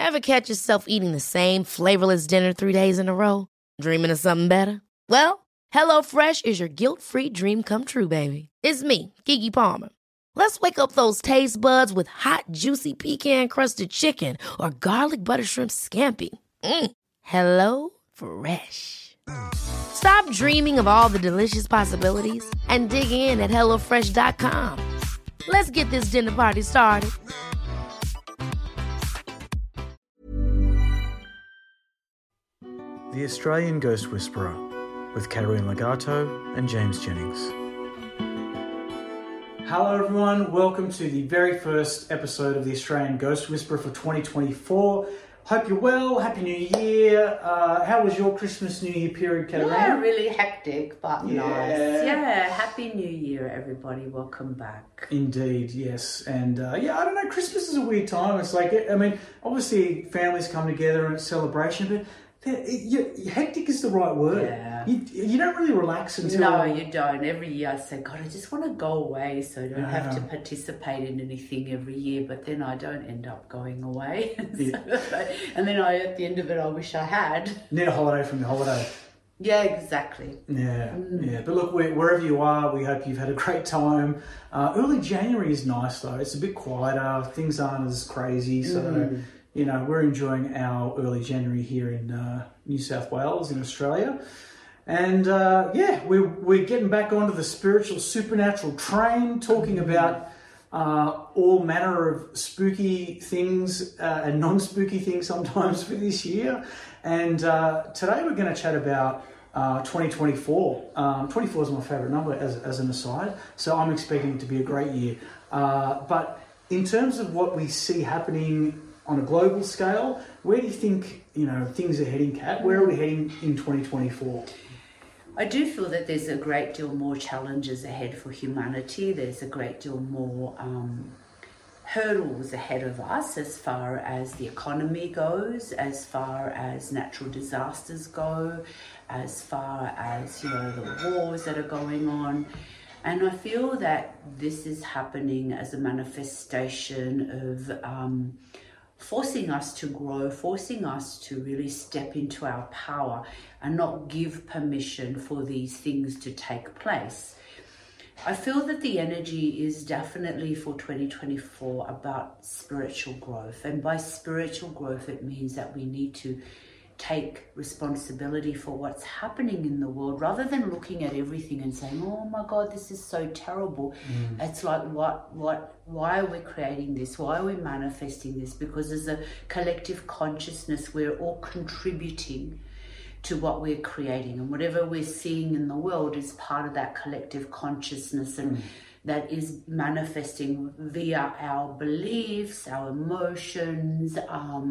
Ever catch yourself eating the same flavorless dinner 3 days in a row? Dreaming of something better? Well, HelloFresh is your guilt-free dream come true, baby. It's me, Keke Palmer. Let's wake up those taste buds with hot, juicy pecan-crusted chicken or garlic butter shrimp scampi. Hello Fresh. Stop dreaming of all the delicious possibilities and dig in at HelloFresh.com. Let's get this dinner party started. The Australian Ghost Whisperer with Katerina Legato and James Jennings. Hello everyone, welcome to the very first episode of the Australian Ghost Whisperer for 2024. Hope you're well, Happy New Year. How was your Christmas, New Year period, Katerina? Yeah, really hectic, but nice. Yeah, Happy New Year everybody, welcome back. Indeed, yes. And I don't know, Christmas is a weird time. It's like, I mean, obviously families come together and it's celebration, but hectic is the right word. Yeah. You don't really relax until... No, you don't. Every year I say, God, I just want to go away so I don't have to participate in anything every year, but then I don't end up going away. And then at the end of it, I wish I had. Need a holiday from the holiday. Yeah, exactly. Yeah. But look, wherever you are, we hope you've had a great time. Early January is nice, though. It's a bit quieter. Things aren't as crazy, so... You know, we're enjoying our early January here in New South Wales in Australia. And we're getting back onto the spiritual, supernatural train, talking about all manner of spooky things and non-spooky things sometimes for this year. And today we're going to chat about 2024. 24 is my favourite number as an aside, so I'm expecting it to be a great year. But in terms of what we see happening on a global scale, where do you think, things are heading, Kat? Where are we heading in 2024? I do feel that there's a great deal more challenges ahead for humanity. There's a great deal more hurdles ahead of us as far as the economy goes, as far as natural disasters go, as far as, the wars that are going on. And I feel that this is happening as a manifestation of forcing us to grow, forcing us to really step into our power and not give permission for these things to take place. I feel that the energy is definitely for 2024 about spiritual growth. And by spiritual growth, it means that we need to take responsibility for what's happening in the world rather than looking at everything and saying, oh my God, this is so terrible. It's like, why are we creating this? Why are we manifesting this? Because as a collective consciousness, we're all contributing to what we're creating, and whatever we're seeing in the world is part of that collective consciousness, and that is manifesting via our beliefs, our emotions, our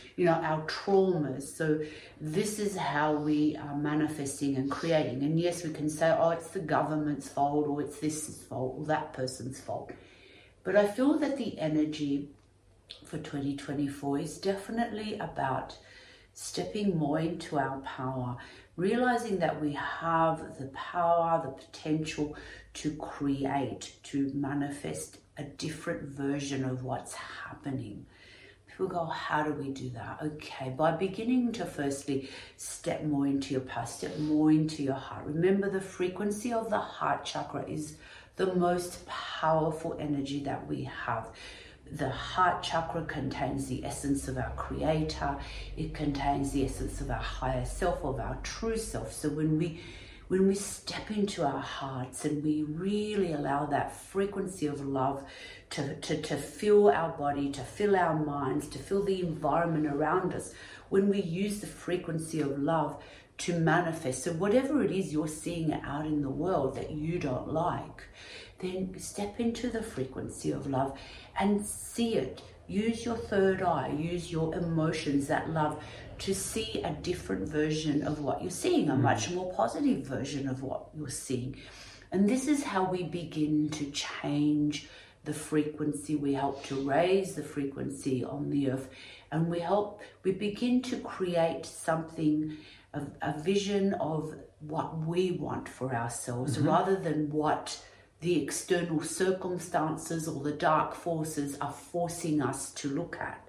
traumas. So this is how we are manifesting and creating. And yes, we can say, oh, it's the government's fault, or it's this fault, or that person's fault. But I feel that the energy for 2024 is definitely about stepping more into our power, realizing that we have the power, the potential to create, to manifest a different version of what's happening. People go, how do we do that? Okay, by beginning to firstly step more into your past, step more into your heart. Remember, the frequency of the heart chakra is the most powerful energy that we have. The heart chakra contains the essence of our creator. It contains the essence of our higher self, of our true self. So when we step into our hearts and we really allow that frequency of love to fill our body, to fill our minds, to fill the environment around us, when we use the frequency of love to manifest, so whatever it is you're seeing out in the world that you don't like, then step into the frequency of love and see it. Use your third eye, use your emotions, that love, to see a different version of what you're seeing, a much more positive version of what you're seeing. And this is how we begin to change the frequency. We help to raise the frequency on the earth, and we begin to create something, a vision of what we want for ourselves, rather than what the external circumstances or the dark forces are forcing us to look at.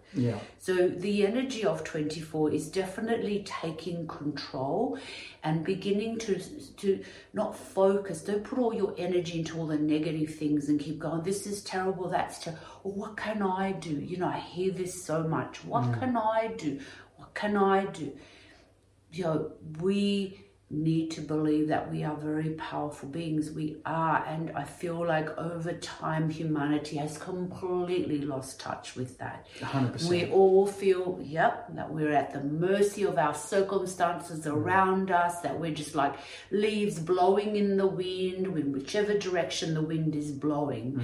Yeah. So the energy of 24 is definitely taking control and beginning to not focus. Don't put all your energy into all the negative things and keep going, this is terrible, that's terrible. Or what can I do? You know, I hear this so much. What can I do? What can I do? You know, we need to believe that we are very powerful beings. We are, and I feel like over time humanity has completely lost touch with that. 100%. We all feel, that we're at the mercy of our circumstances around us, that we're just like leaves blowing in the wind, in whichever direction the wind is blowing.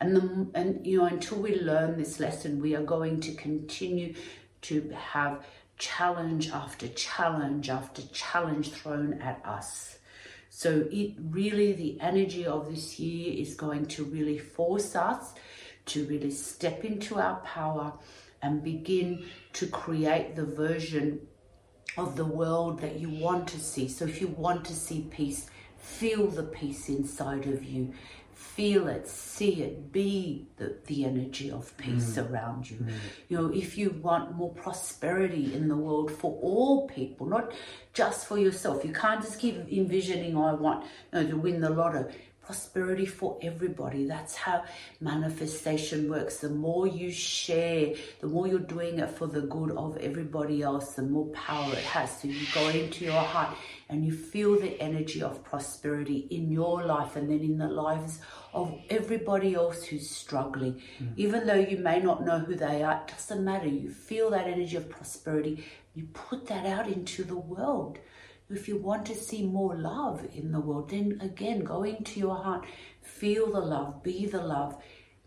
And you know, until we learn this lesson, we are going to continue to have challenge after challenge after challenge thrown at us. So it really, the energy of this year is going to really force us to really step into our power and begin to create the version of the world that you want to see. So if you want to see peace, feel the peace inside of you. Feel it, see it, be the energy of peace around you. You know, if you want more prosperity in the world for all people, not just for yourself, you can't just keep envisioning, I want to win the lotto. Prosperity for everybody. That's how manifestation works. The more you share, the more you're doing it for the good of everybody else, the more power it has. So you go into your heart and you feel the energy of prosperity in your life and then in the lives of everybody else who's struggling. Even though you may not know who they are, it doesn't matter. You feel that energy of prosperity. You put that out into the world. If you want to see more love in the world, then again, go into your heart, feel the love, be the love,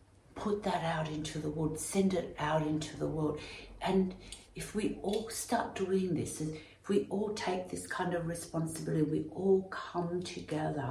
put that out into the world, send it out into the world. And if we all start doing this, if we all take this kind of responsibility, we all come together,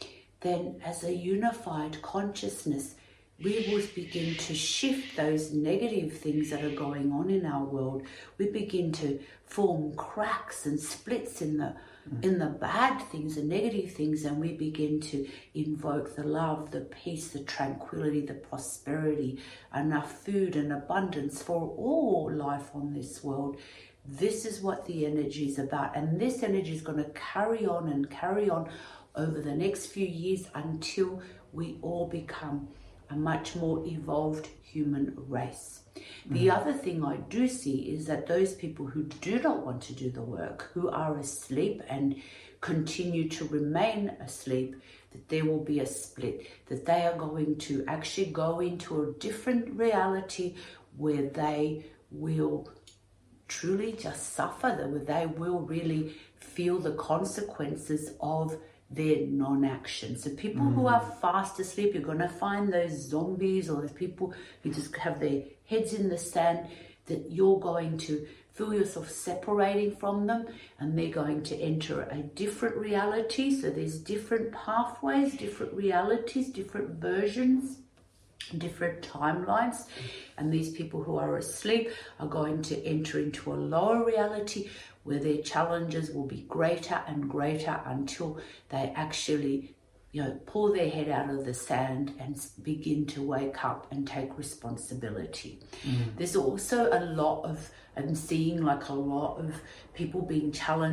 then as a unified consciousness, we will begin to shift those negative things that are going on in our world. We begin to form cracks and splits in the bad things, the negative things, and we begin to invoke the love, the peace, the tranquility, the prosperity, enough food and abundance for all life on this world. This is what the energy is about, and this energy is going to carry on and carry on over the next few years until we all become a much more evolved human race. The other thing I do see is that those people who do not want to do the work, who are asleep and continue to remain asleep, that there will be a split, that they are going to actually go into a different reality where they will truly just suffer, where they will really feel the consequences of their non-action. So people who are fast asleep, you're going to find those zombies or those people who just have their heads in the sand, that you're going to feel yourself separating from them and they're going to enter a different reality. So there's different pathways, different realities, different versions, different timelines, and these people who are asleep are going to enter into a lower reality where their challenges will be greater and greater until they actually, pull their head out of the sand and begin to wake up and take responsibility. There's also a lot of, I'm seeing like a lot of people being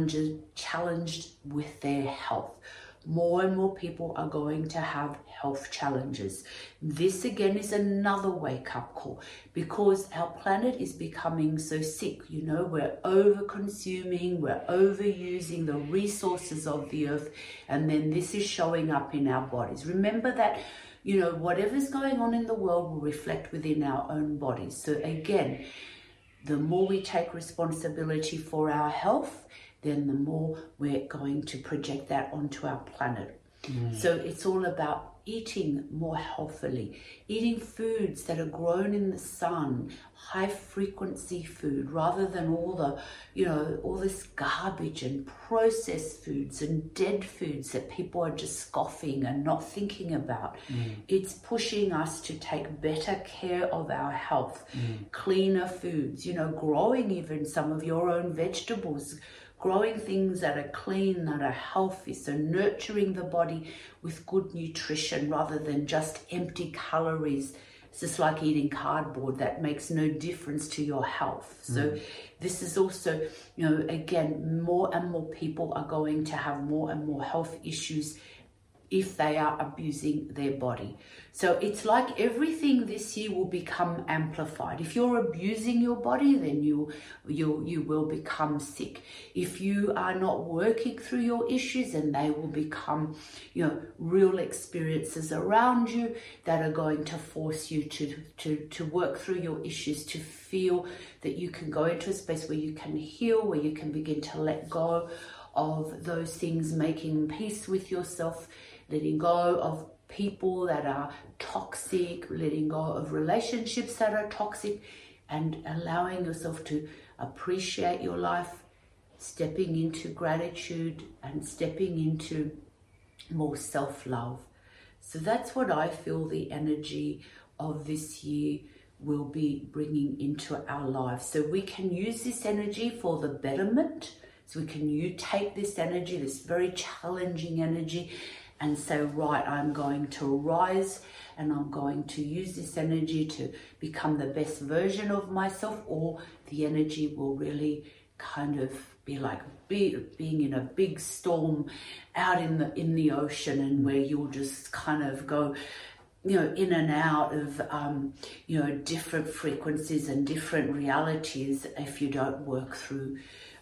challenged with their health. More and more people are going to have health challenges. This again is another wake-up call because our planet is becoming so sick. We're over-consuming, we're overusing the resources of the earth, and then this is showing up in our bodies. Remember that, whatever's going on in the world will reflect within our own bodies. So again, the more we take responsibility for our health, then the more we're going to project that onto our planet. So it's all about eating more healthily, eating foods that are grown in the sun, high frequency food, rather than all this garbage and processed foods and dead foods that people are just scoffing and not thinking about. It's pushing us to take better care of our health, cleaner foods, growing even some of your own vegetables, growing things that are clean, that are healthy, so nurturing the body with good nutrition rather than just empty calories, It's just like eating cardboard that makes no difference to your health. So this is also, again, more and more people are going to have more and more health issues if they are abusing their body. So it's like everything this year will become amplified. If you're abusing your body, then you will become sick. If you are not working through your issues, then they will become, real experiences around you that are going to force you to work through your issues, to feel that you can go into a space where you can heal, where you can begin to let go of those things, making peace with yourself, letting go of people that are toxic, letting go of relationships that are toxic, and allowing yourself to appreciate your life, stepping into gratitude and stepping into more self-love. So that's what I feel the energy of this year will be bringing into our lives. So we can use this energy for the betterment. So we can take this energy, this very challenging energy, and say, right, I'm going to rise and I'm going to use this energy to become the best version of myself, or the energy will really kind of be like being in a big storm out in the ocean, and where you'll just kind of go in and out of different frequencies and different realities if you don't work through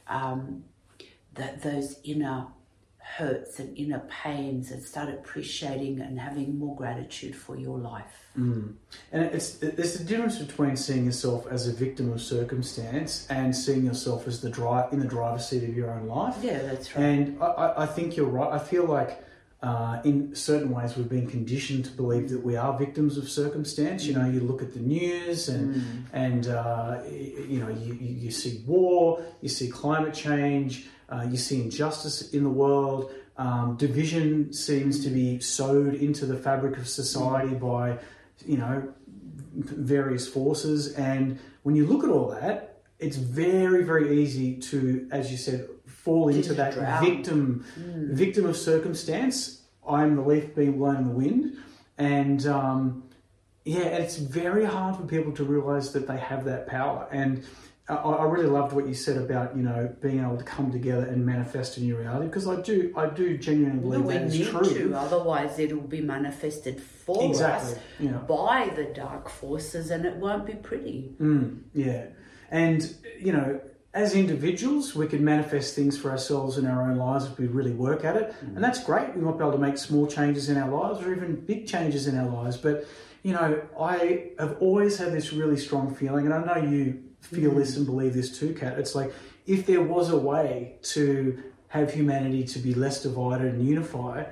those inner hurts and inner pains, and start appreciating and having more gratitude for your life. And there's a difference between seeing yourself as a victim of circumstance and seeing yourself as in the driver's seat of your own life. Yeah, that's right. And I think you're right. I feel like in certain ways we've been conditioned to believe that we are victims of circumstance. You look at the news and you see war, you see climate change, you see injustice in the world. Division seems to be sewed into the fabric of society by, various forces. And when you look at all that, it's very, very easy to, as you said, fall into that victim of circumstance. I'm the leaf being blown in the wind. And it's very hard for people to realize that they have that power. And I really loved what you said about, being able to come together and manifest a new reality, because I do genuinely believe that is true. Otherwise it'll be manifested for us by the dark forces, and it won't be pretty. And, as individuals, we can manifest things for ourselves in our own lives if we really work at it. And that's great. We might be able to make small changes in our lives, or even big changes in our lives. But, I have always had this really strong feeling, and I know you feel this and believe this too, Kat. It's like, if there was a way to have humanity to be less divided and unified,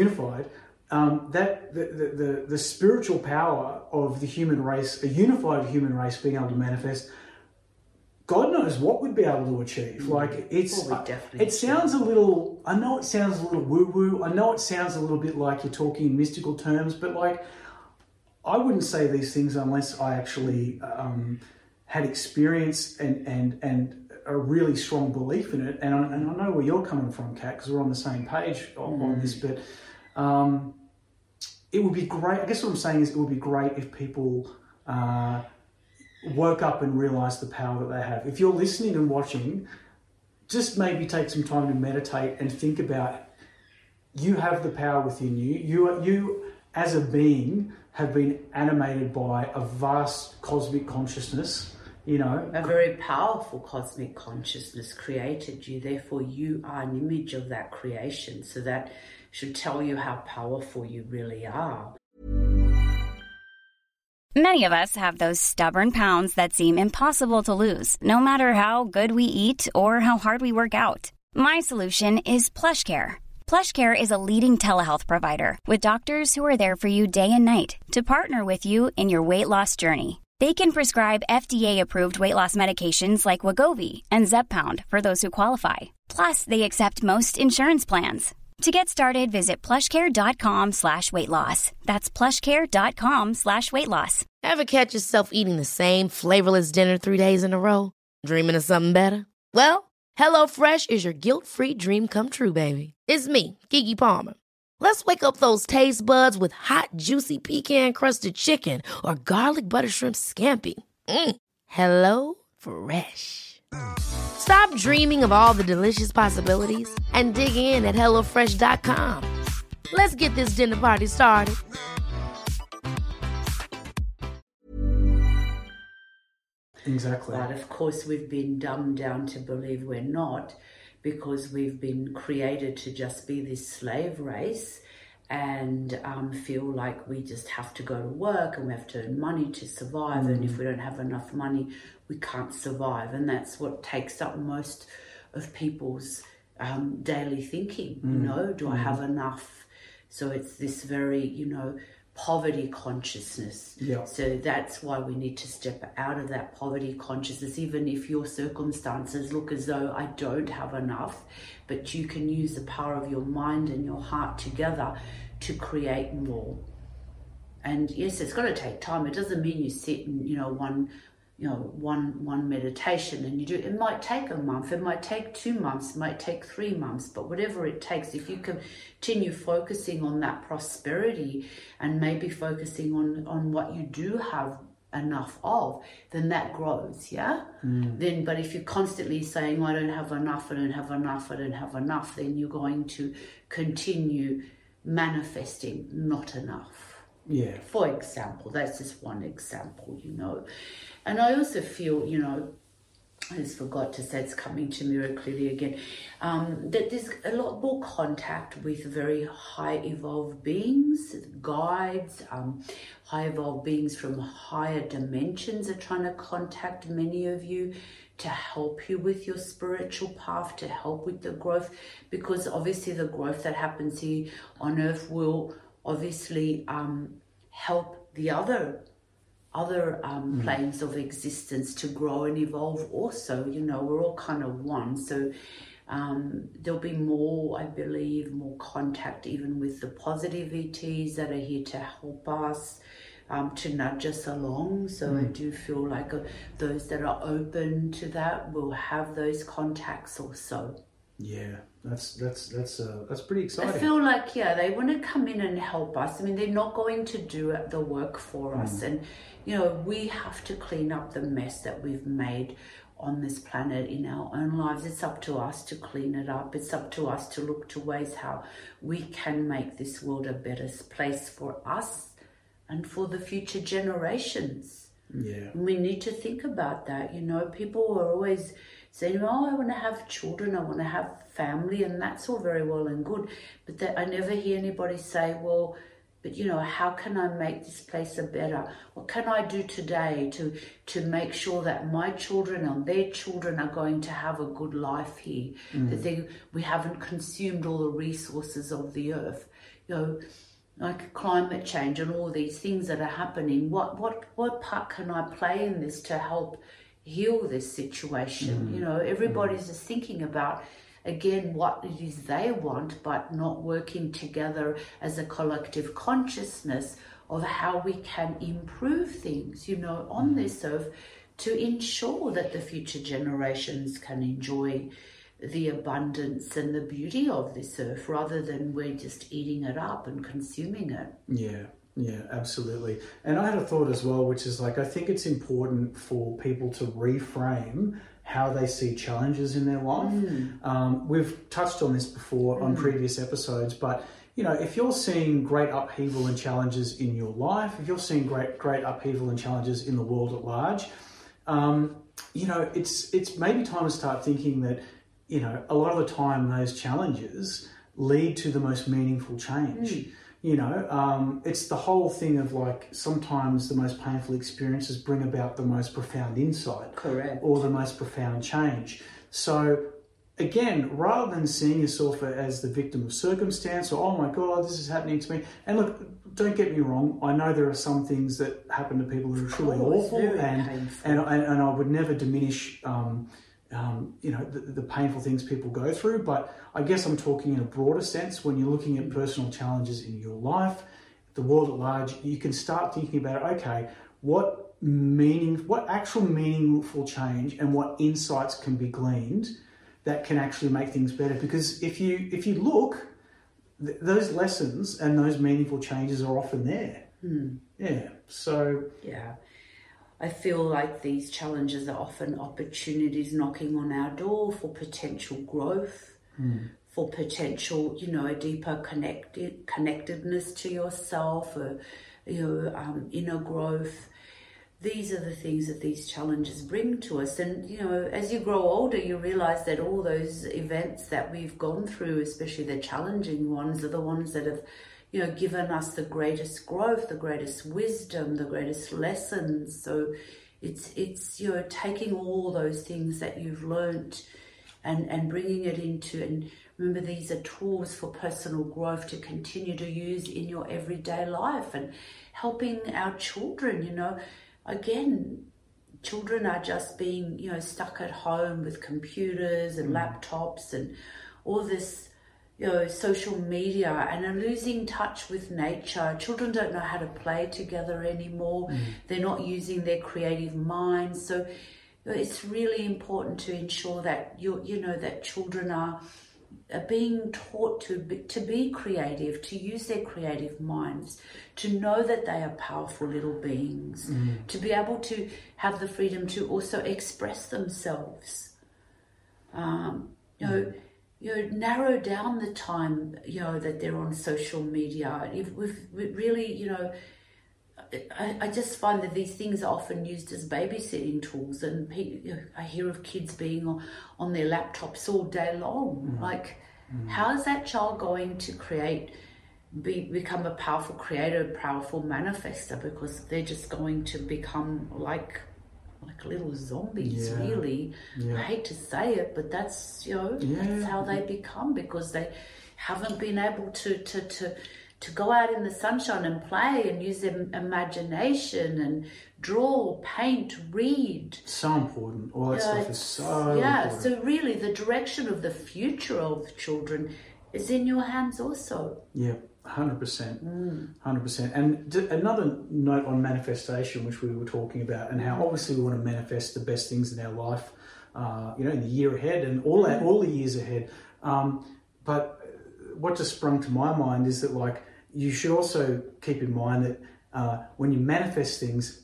that the spiritual power of the human race, a unified human race being able to manifest, God knows what we'd be able to achieve. Like, it sounds a little, I know it sounds a little woo-woo, I know it sounds a little bit like you're talking in mystical terms, but like, I wouldn't say these things unless I actually had experience and a really strong belief in it. And I know where you're coming from, Kat, because we're on the same page on this, but it would be great. I guess what I'm saying is, it would be great if people woke up and realised the power that they have. If you're listening and watching, just maybe take some time to meditate and think about, you have the power within you. You as a being have been animated by a vast cosmic consciousness. A very powerful cosmic consciousness created you. Therefore, you are an image of that creation. So that should tell you how powerful you really are. Many of us have those stubborn pounds that seem impossible to lose, no matter how good we eat or how hard we work out. My solution is PlushCare. PlushCare is a leading telehealth provider with doctors who are there for you day and night to partner with you in your weight loss journey. They can prescribe FDA-approved weight loss medications like Wegovy and Zepbound for those who qualify. Plus, they accept most insurance plans. To get started, visit plushcare.com/weightloss. That's plushcare.com/weightloss. Ever catch yourself eating the same flavorless dinner 3 days in a row? Dreaming of something better? Well, HelloFresh is your guilt-free dream come true, baby. It's me, Keke Palmer. Let's wake up those taste buds with hot, juicy pecan-crusted chicken or garlic butter shrimp scampi. Hello Fresh. Stop dreaming of all the delicious possibilities and dig in at HelloFresh.com. Let's get this dinner party started. Exactly. But of course, we've been dumbed down to believe we're not, because we've been created to just be this slave race and feel like we just have to go to work and we have to earn money to survive. And if we don't have enough money, we can't survive. And that's what takes up most of people's daily thinking. Do I have enough? So it's this very, poverty consciousness. Yeah. So that's why we need to step out of that poverty consciousness, even if your circumstances look as though I don't have enough, but you can use the power of your mind and your heart together to create more. And yes, it's going to take time. It doesn't mean you sit in, one meditation and you do. It might take a month, it might take 2 months, it might take 3 months, but whatever it takes, if you continue focusing on that prosperity and maybe focusing on what you do have enough of, then that grows, yeah? But if you're constantly saying, I don't have enough, I don't have enough, I don't have enough, then you're going to continue manifesting not enough. Yeah. For example, that's just one example, And I also feel, I just forgot to say, it's coming to me very clearly again, that there's a lot more contact with very high evolved beings, guides, high evolved beings from higher dimensions are trying to contact many of you to help you with your spiritual path, to help with the growth, because obviously the growth that happens here on earth will obviously help the other planes of existence to grow and evolve also. We're all kind of one. So there'll be more, I believe, more contact even with the positive ETs that are here to help us, to nudge us along. So I do feel like those that are open to that will have those contacts also. Yeah, that's pretty exciting. I feel like, they want to come in and help us. I mean, they're not going to do the work for us. And, we have to clean up the mess that we've made on this planet in our own lives. It's up to us to clean it up. It's up to us to look to ways how we can make this world a better place for us and for the future generations. Yeah. And we need to think about that. People are always saying, I want to have children, I want to have family, and that's all very well and good. But I never hear anybody say, well, but how can I make this place a better? What can I do today to make sure that my children and their children are going to have a good life here? That we haven't consumed all the resources of the earth. Like climate change and all these things that are happening. What part can I play in this to help heal this situation? Everybody's just thinking about, again, what it is they want, but not working together as a collective consciousness of how we can improve things, on this earth to ensure that the future generations can enjoy the abundance and the beauty of this earth, rather than we're just eating it up and consuming it. Yeah, absolutely. And I had a thought as well, which is I think it's important for people to reframe how they see challenges in their life. We've touched on this before on previous episodes, but if you're seeing great upheaval and challenges in your life, if you're seeing great upheaval and challenges in the world at large, it's maybe time to start thinking that, a lot of the time those challenges lead to the most meaningful change. It's the whole thing of sometimes the most painful experiences bring about the most profound insight. Correct. Or the most profound change. So again, rather than seeing yourself as the victim of circumstance or, oh my God, this is happening to me. And look, don't get me wrong. I know there are some things that happen to people that are truly awful, and I would never diminish the painful things people go through, but I guess I'm talking in a broader sense. When you're looking at personal challenges in your life, the world at large, you can start thinking about, okay, what actual meaningful change and what insights can be gleaned that can actually make things better. Because if you look, those lessons and those meaningful changes are often there. Yeah. So yeah, I feel like these challenges are often opportunities knocking on our door for potential growth, for potential, a deeper connectedness to yourself, or inner growth. These are the things that these challenges bring to us. And, as you grow older, you realize that all those events that we've gone through, especially the challenging ones, are the ones that have, given us the greatest growth, the greatest wisdom, the greatest lessons. So it's taking all those things that you've learnt and bringing it into, and remember, these are tools for personal growth to continue to use in your everyday life, and helping our children, Again, children are just being, stuck at home with computers and laptops and all this, social media, and are losing touch with nature. Children don't know how to play together anymore. They're not using their creative minds. So it's really important to ensure that that children are being taught to be creative, to use their creative minds, to know that they are powerful little beings, to be able to have the freedom to also express themselves. Narrow down the time, that they're on social media. If we've really, I just find that these things are often used as babysitting tools, and I hear of kids being on their laptops all day long. How is that child going to become a powerful creator, a powerful manifester? Because they're just going to become like little zombies, really. I hate to say it, but that's that's how they become, because they haven't been able to go out in the sunshine and play and use their imagination and draw, paint, read. So important. All that stuff is so important. So really the direction of the future of children is in your hands also. Yeah, 100%. 100%. And another note on manifestation, which we were talking about, and how obviously we want to manifest the best things in our life, in the year ahead and all the years ahead. But what just sprung to my mind is that, you should also keep in mind that when you manifest things,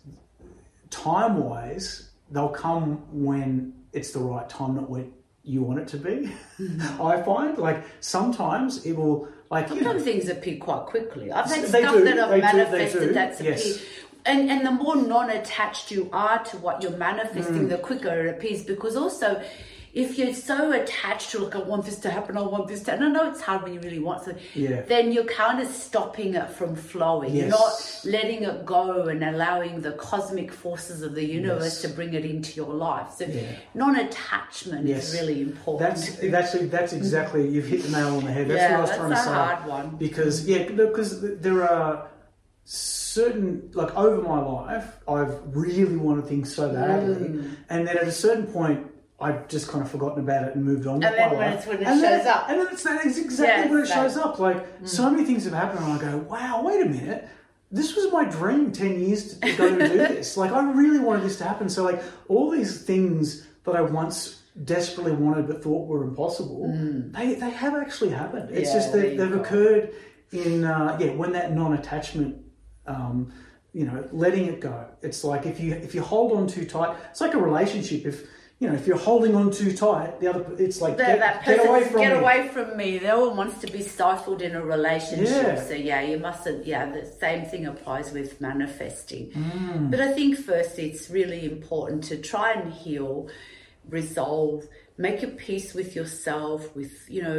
time-wise, they'll come when it's the right time, not when you want it to be. I find, sometimes it will, sometimes things appear quite quickly. I've had stuff that I've manifested that's appeared. And the more non-attached you are to what you're manifesting, the quicker it appears. Because also, if you're so attached to, I want this to happen, I want this to happen. I know it's hard when you really want something. Then you're kind of stopping it from flowing. You're not letting it go and allowing the cosmic forces of the universe to bring it into your life. So non-attachment is really important. That's exactly, you've hit the nail on the head. That's what I was trying to say. That's a hard one. Because there are certain, over my life, I've really wanted things so badly. And then at a certain point, I've just kind of forgotten about it and moved on with my life. And then when it shows up. And then that's exactly when it shows up. So many things have happened and I go, wow, wait a minute. This was my dream 10 years ago to do this. I really wanted this to happen. So all these things that I once desperately wanted but thought were impossible, they have actually happened. It's just that they've occurred in, when that non-attachment, letting it go. It's like if you hold on too tight, it's like a relationship. If you're holding on too tight, it's like, get away from me. No one wants to be stifled in a relationship. So you mustn't, the same thing applies with manifesting. But I think firstly, it's really important to try and heal, resolve, make a peace with yourself, with,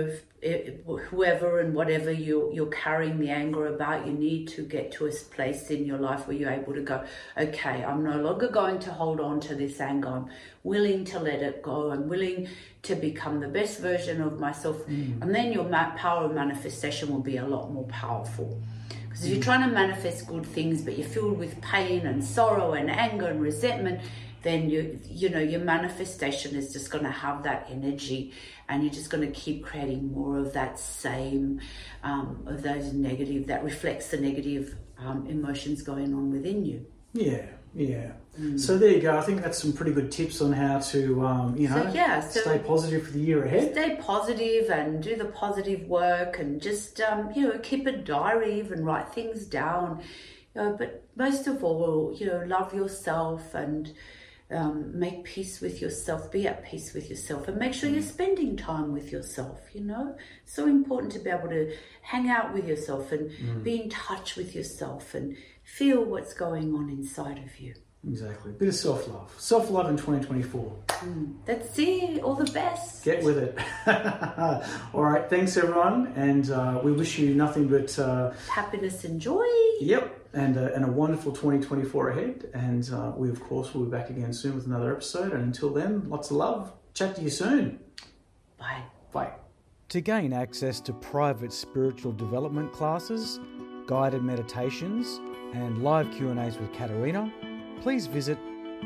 whoever and whatever you're carrying the anger about. You need to get to a place in your life where you're able to go, okay, I'm no longer going to hold on to this anger. I'm willing to let it go. I'm willing to become the best version of myself. And then your power of manifestation will be a lot more powerful. Because if you're trying to manifest good things, but you're filled with pain and sorrow and anger and resentment, then your manifestation is just going to have that energy, and you're just going to keep creating more of that same, of those negative, that reflects the negative emotions going on within you. Yeah, Yeah. So there you go. I think that's some pretty good tips on how to, stay positive for the year ahead. Stay positive and do the positive work and just, keep a diary, even write things down. But most of all, love yourself and make peace with yourself. Be at peace with yourself and make sure you're spending time with yourself, So important to be able to hang out with yourself and be in touch with yourself and feel what's going on inside of you. Exactly. Bit of self-love. Self-love in 2024. That's it. All the best. Get with it. All right. Thanks, everyone. And we wish you nothing but... happiness and joy. Yep. And a wonderful 2024 ahead. And we, of course, will be back again soon with another episode. And until then, lots of love. Chat to you soon. Bye. Bye. To gain access to private spiritual development classes, guided meditations, and live Q&As with Katerina, please visit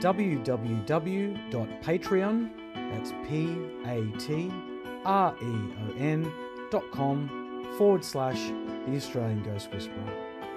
www.patreon, that's patreon.com/The Australian Ghost Whisperer.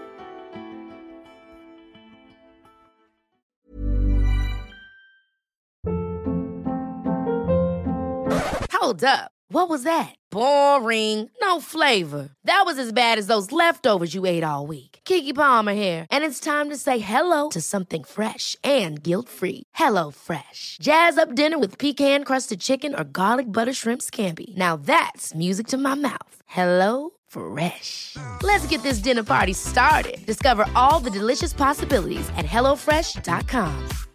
Hold up. What was that? Boring. No flavor. That was as bad as those leftovers you ate all week. Keke Palmer here, and it's time to say hello to something fresh and guilt-free. Hello Fresh. Jazz up dinner with pecan-crusted chicken or garlic butter shrimp scampi. Now that's music to my mouth. Hello Fresh. Let's get this dinner party started. Discover all the delicious possibilities at HelloFresh.com.